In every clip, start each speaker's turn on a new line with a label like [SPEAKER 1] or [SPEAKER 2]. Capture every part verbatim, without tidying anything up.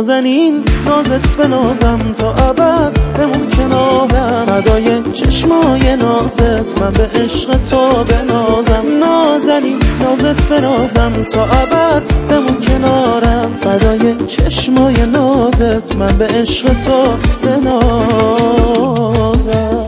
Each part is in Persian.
[SPEAKER 1] نازنین نازت به نازم تا ابد بمون کنارم، فدای چشمای نازت من به عشق تو بنازم. نازنین نازت به نازم تا ابد بمون کنارم، فدای چشمای نازت من به عشق تو بنازم.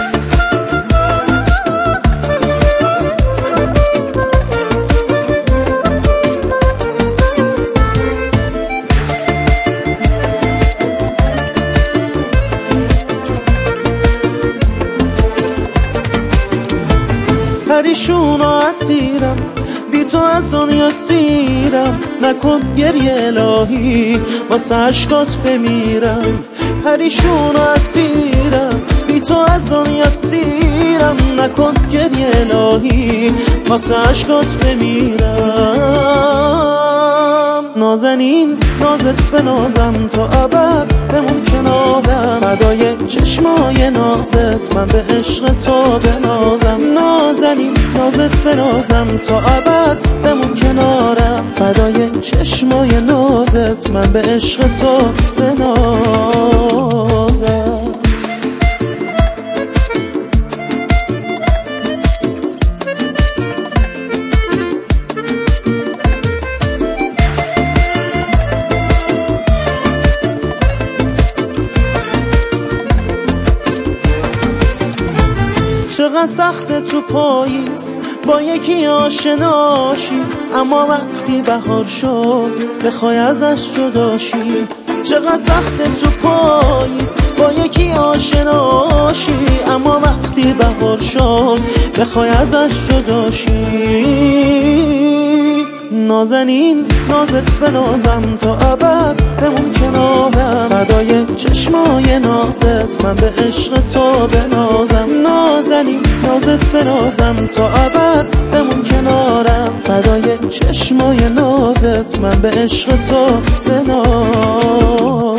[SPEAKER 1] پریشون و اسیرم، بی تو از دنیا سیرم، نکن گریه الهی واسه عشقات بمیرم. پریشون و اسیرم، بی تو از دنیا سیرم، نکن گریه الهی واسه عشقات بمیرم. نازنین نازت به نازم تا ابد بمون کنارم، فدای چشمای نازت من به عشق تو بنازم. نازنین نازت به نازم تا ابد بمون کنارم، فدای چشمای نازت من به عشق تو بنازم. چقدر سخته تو پاییز با یکی آشناشی، اما وقتی بهار شد بخوای ازش جداشی. چقدر سخته تو پاییز با یکی آشناشی، اما وقتی بهار شد بخوای ازش جداشی. نازنین نازت به نازم تا ابد بمون کنارم، فدای چشمای نازت من به عشق تو بنازم. نازنین نازت به نازم تا ابد بمون کنارم، فدای چشمای نازت من به عشق تو بنازم.